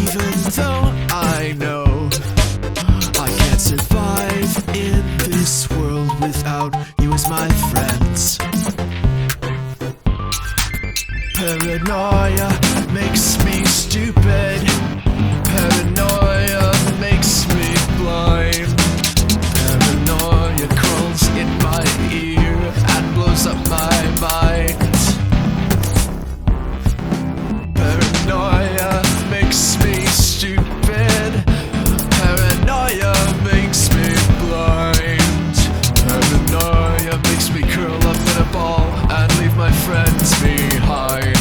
Even though I know I can't survive in this world without you as my friends. Paranoia makes me stupid. Paranoia makes me blind. Paranoia crawls in my ear and blows up my mind. Paranoia makes me stupid. Paranoia makes me blind. Paranoia makes me curl up in a ball and leave my friends behind.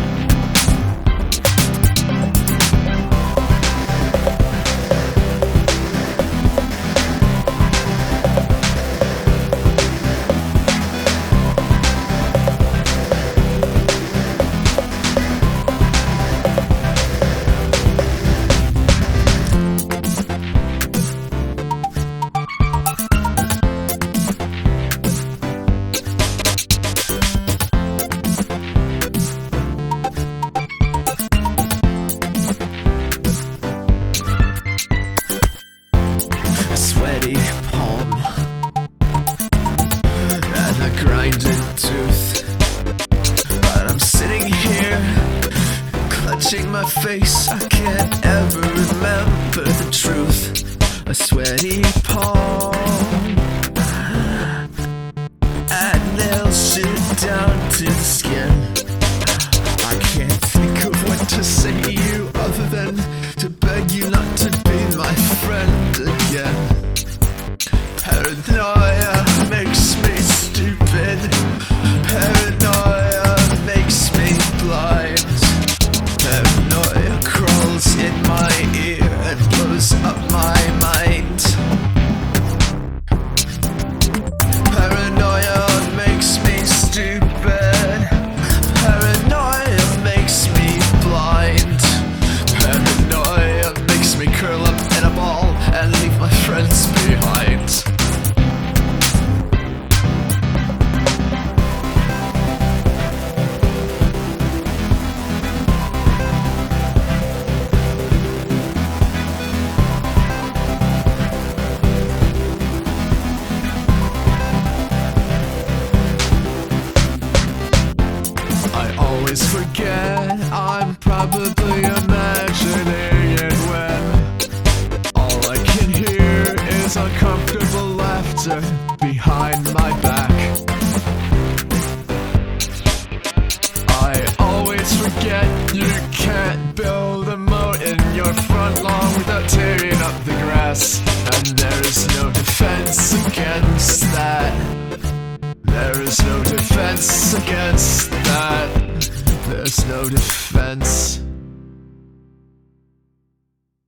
Sweaty palm and a grinded tooth, but I'm sitting here clutching my face. I can't ever remember the truth. A sweaty palm and nails shit down to the skin. I can't think of what to say to you other than to beg you not to be my friend again. Paranoia makes me stupid. Paranoia makes me blind. Paranoia crawls in my ear and blows up my mind. Paranoia makes me stupid. Paranoia makes me blind. Paranoia makes me curl up in a ball and leave my friends behind. Always forget I'm probably imagining it when all I can hear is uncomfortable laughter behind my back. I always forget you can't build a moat in your front lawn without tearing up the grass, and there is no defense against that. There is no defense against that. There's no defense.